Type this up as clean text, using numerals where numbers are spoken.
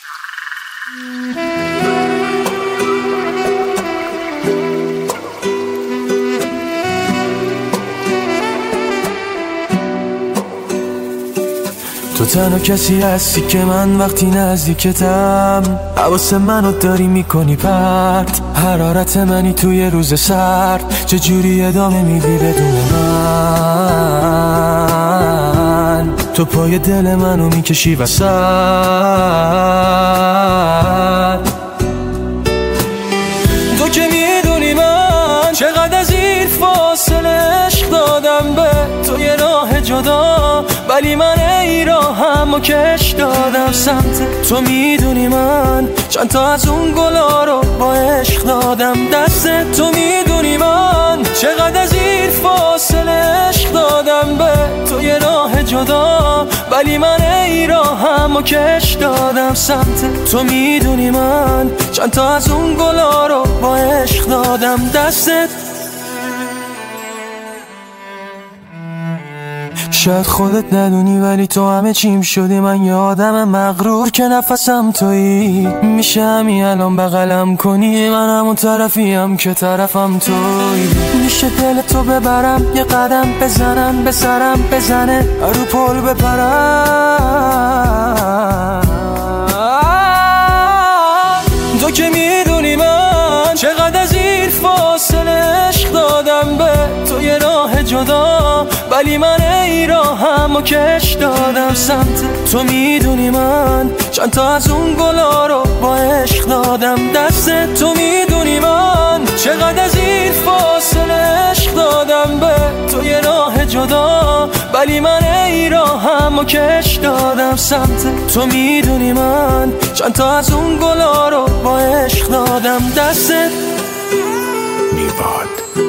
تو تنها کسی هستی که من وقتی نزدیکتم حواس منو داری میکنی پرت. حرارت منی توی روز سرد، چجوری ادامه میدی بدون من؟ تو پای دل منو میکشی وسط. تو که میدونی من چقدر از این فاصله عشق دادم به تو یه راه جدا، ولی من ای راهم کش دادم سمت تو. میدونی من چند تا از اون گلا رو با عشق دادم دست تو. میدونی من چقدر از این فاصله عشق دادم به تو یه راه جدا، ولی من ای راهم کش دادم سمت تو. میدونی من چند تا از اون گلا رو با عشق دادم دستت. شاید خودت ندونی ولی تو همه چیم شدی. من یه آدم مغرور که نفسم تویی. میشه همین الان بغلم کنی، من همون طرفیم که طرفم تویی. میشه دل تو ببرم یه قدم بزنم به سرم بزنه رو پل بپرم. تو که میدونی من چقدر از این فاصله عشق دادم به تو یه راه جدا، ولی من ای راهم کش دادم سمت تو. میدونی من چند تا از اون گلا رو با عشق دادم دست تو. میدونی من چقدر از این فاصله عشق دادم به تو یه راه جدا، ولی من ای راهم کش دادم سمت تو. میدونی من چند تا از اون گلا رو با عشق دادم دست. میواد